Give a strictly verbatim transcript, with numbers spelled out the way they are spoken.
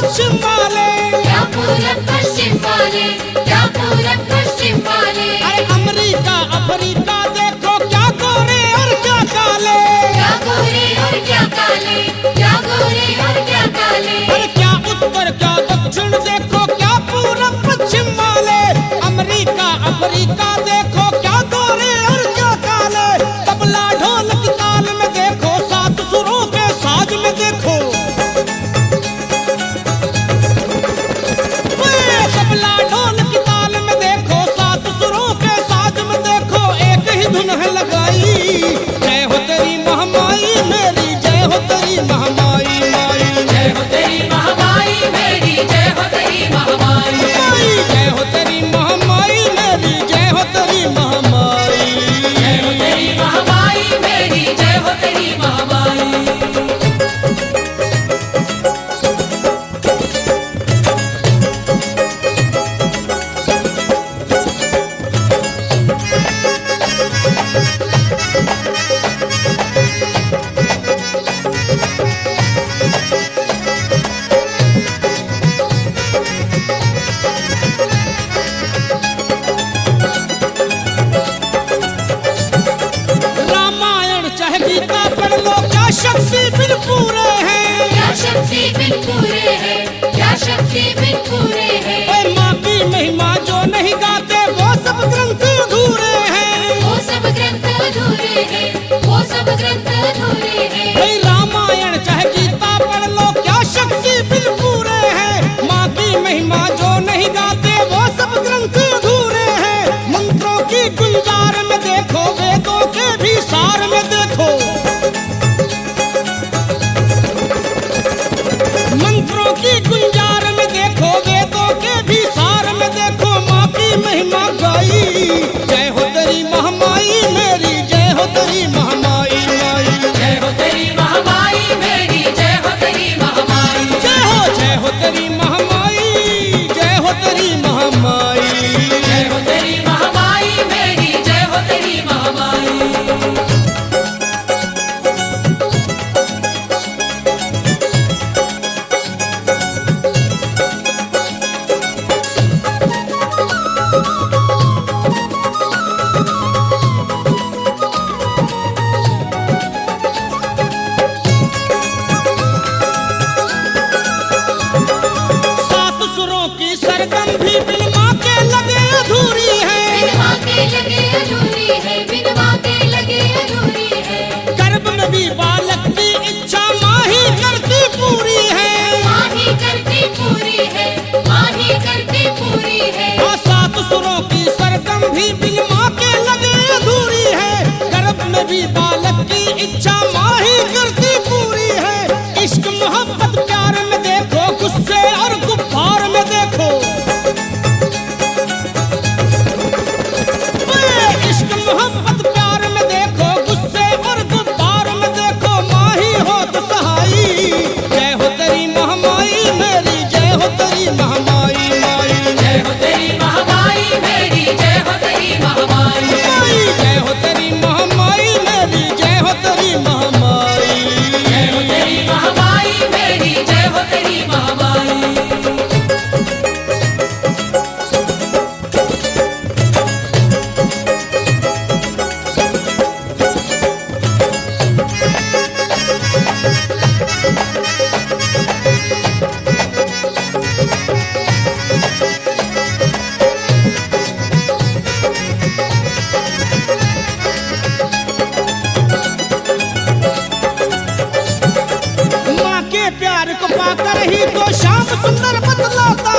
पश्चिम वाले, क्या पूरब पश्चिम वाले, क्या पूरब पश्चिम वाले। अरे अमेरिका अफ्रीका देखो क्या गोरे और क्या काले, क्या गोरे और क्या काले, क्या गोरे और क्या काले। अरे क्या उत्तर क्या दक्षिण देखो क्या पूरब पश्चिम वाले, अमेरिका अफ्रीका देखो क्या गोरे और क्या काले। तबला ढोल की ताल में देखो, सात सुरों के साज में देखो, तबला ढोल की ताल में देखो, सात सुरों के साज में देखो, एक ही धुन है लगाई। जय हो तेरी महामाई मेरी, जय हो तेरी महामाई माई, जय हो तेरी महामाई मेरी, जय हो तेरी महामाई। माई जय हो तेरी महामाई मेरी, जय हो तेरी महामाई, जय हो तेरी महामाई मेरी, जय हो तेरी महामाई। रामायण चाहे गीता पढ़ लो, क्या शक्ति बिन पूरे हैं, क्या शक्ति बिन पूरे है, क्या शक्ति बिन पूरे है। ओए माँ की महिमा जो नहीं गाते वो सब ग्रंथ अधूरे हैं, वो सब ग्रंथ अधूरे हैं, वो सब ग्रंथ अधूरे हैं। ओए रामायण चाहे गीता पढ़ लो, क्या शक्ति बिन पूरे हैं, माँ की महिमा जो नहीं गाते वो सब ग्रंथ अधूरे हैं। मंत्रों की गुंजार में देखो, वेदों के भी सार में देखो, मंत्रों की गुंजार में देखो, वेदों के भी सार में देखो, माँ की महिमा गाई। जय हो तेरी महामाई मेरी, जय हो तेरी महामाई माई, जय हो तेरी महामाई मेरी, जय हो तेरी महामाई। जय हो जय हो तेरी महामाई, जय हो तेरी महामाई। जय हो तेरी महामाई मेरी, जय हो तेरी महामाई। सात सुरों की सरगम भी बिन माँ के लगे अधूरी है, बिन माँ के लगे अधूरी है, बिन माँ के लगे अधूरी है। गर्भ में भी बालक की इच्छा माँ ही करती पूरी है, माँ ही करती पूरी है, माँ ही करती पूरी है। हाँ सात सुरों की सरगम भी बिन माँ के लगे अधूरी है, गर्भ में भी बालक की इच्छा माँ ही करती पूरी है। इश्क मोहब्बत प्यार में देखो, गुस्से और गुब्बार में देखो, ओए इश्क मोहब्बत प्यार में देखो, गुस्से और गुब्बार में देखो, माँ ही हो तो सहाई। जय हो तेरी महामाई मेरी, जय हो तेरी महामाई माई, जय हो तेरी महामाई मेरी, जय हो तेरी महामाई। माई जय हो तेरी महामाई मेरी, जय हो तेरी महामाई, जय हो तेरी महामाई मेरी, जय हो तेरी महामाई। माँ के प्यार को पाकर ही तो श्याम सुंदर बतलाता